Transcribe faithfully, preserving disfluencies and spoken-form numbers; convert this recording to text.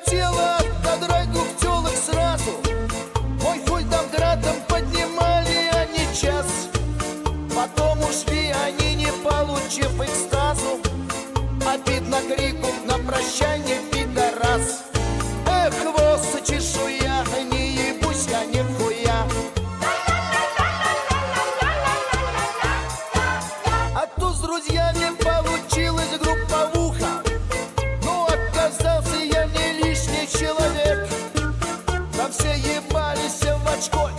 хотела отодрать двух тёлок сразу. Мой хуй там градом поднимали они час. Потом ушли они, не получив экстазу. Обидно крику на прощание пидорас. Эх, хвост чешуя, не ебусь я нихуя. А то с друзьями получилась групповуха. Но оказался я не лишний человек. Там все ебались в очко